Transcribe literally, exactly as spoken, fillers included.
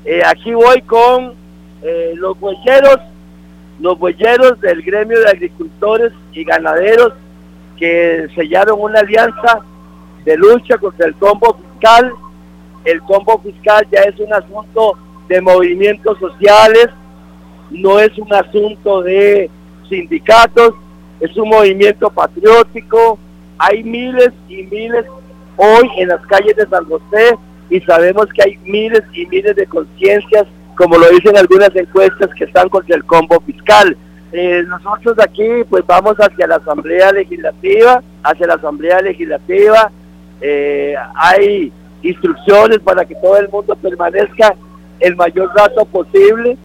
Eh, aquí voy con eh, los huelleros, los huelleros del gremio de agricultores y ganaderos que sellaron una alianza de lucha contra el combo fiscal. El combo fiscal ya es un asunto de movimientos sociales, no es un asunto de sindicatos, es un movimiento patriótico. Hay miles y miles hoy en las calles de San José y sabemos que hay miles y miles de conciencias, como lo dicen algunas encuestas, que están contra el combo fiscal. Eh, nosotros aquí pues vamos hacia la Asamblea Legislativa, hacia la Asamblea Legislativa, eh, hay instrucciones para que todo el mundo permanezca el mayor rato posible.